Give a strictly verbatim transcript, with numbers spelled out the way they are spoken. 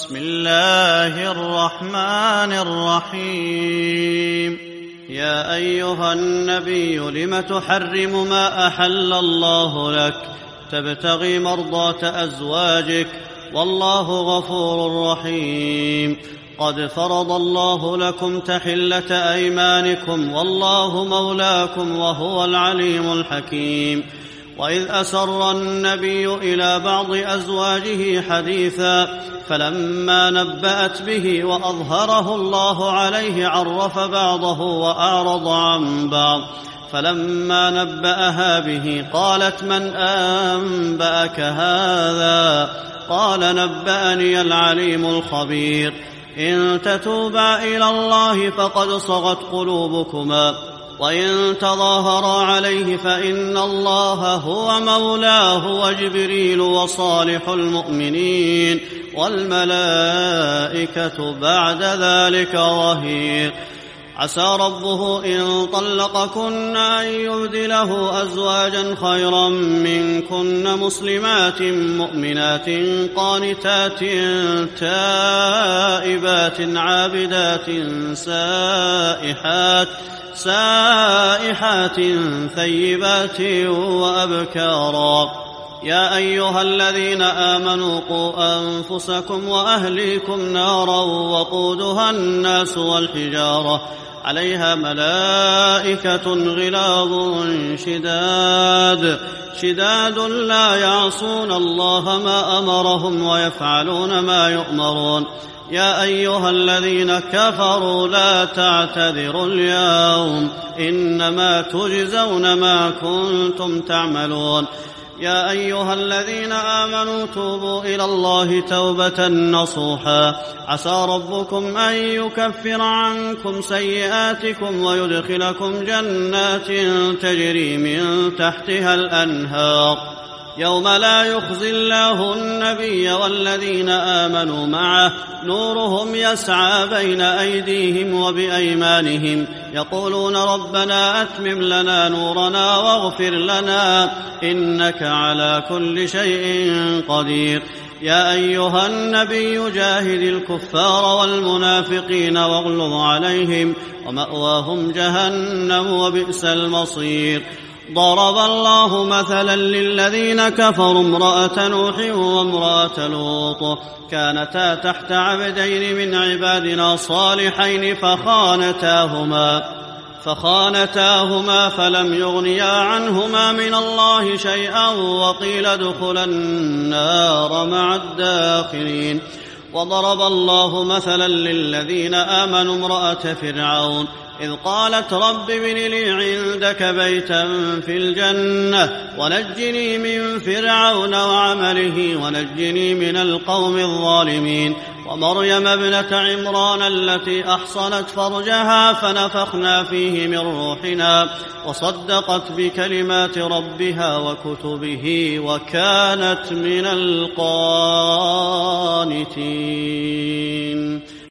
بسم الله الرحمن الرحيم يا أيها النبي لم تحرم ما أحل الله لك تبتغي مرضاة أزواجك والله غفور رحيم قد فرض الله لكم تحلة أيمانكم والله مولاكم وهو العليم الحكيم وإذ أسر النبي إلى بعض أزواجه حديثا فلما نبأت به وأظهره الله عليه عرف بعضه وأعرض عن بعض فلما نبأها به قالت من أنبأك هذا قال نبأني العليم الخبير إن تتوبا إلى الله فقد صغت قلوبكما وإن تظاهرا عليه فإن الله هو مولاه وجبريل وصالح المؤمنين والملائكة بعد ذلك ظهير عسى ربه إن طلقكن أن يبدله أزواجا خيرا منكن مسلمات مؤمنات قانتات تائبات عابدات سائحات سائحات ثيبات وأبكارا يا أيها الذين آمنوا قوا أنفسكم وأهليكم نارا وقودها الناس والحجارة عليها ملائكة غلاظ شداد شداد لا يعصون الله ما أمرهم ويفعلون ما يؤمرون يا أيها الذين كفروا لا تعتذروا اليوم إنما تجزون ما كنتم تعملون يا أيها الذين آمنوا توبوا إلى الله توبة نصوحا عسى ربكم أن يكفر عنكم سيئاتكم ويدخلكم جنات تجري من تحتها الأنهار يوم لا يخزي الله النبي والذين آمنوا معه نورهم يسعى بين أيديهم وبأيمانهم يقولون ربنا أتمم لنا نورنا واغفر لنا إنك على كل شيء قدير يا أيها النبي جاهد الكفار والمنافقين واغلظ عليهم ومأواهم جهنم وبئس المصير ضرب الله مثلا للذين كفروا امرأة نوح وامرأة لوط كانتا تحت عبدين من عبادنا صالحين فخانتاهما فخانتاهما فلم يغنيا عنهما من الله شيئا وقيل ادخلا النار مع الداخلين وضرب الله مثلا للذين آمنوا امرأة فرعون إذ قالت رب ابن لي عندك بيتا في الجنة ونجني من فرعون وعمله ونجني من القوم الظالمين ومريم ابنة عمران التي أحصنت فرجها فنفخنا فيه من روحنا وصدقت بكلمات ربها وكتبه وكانت من القانتين.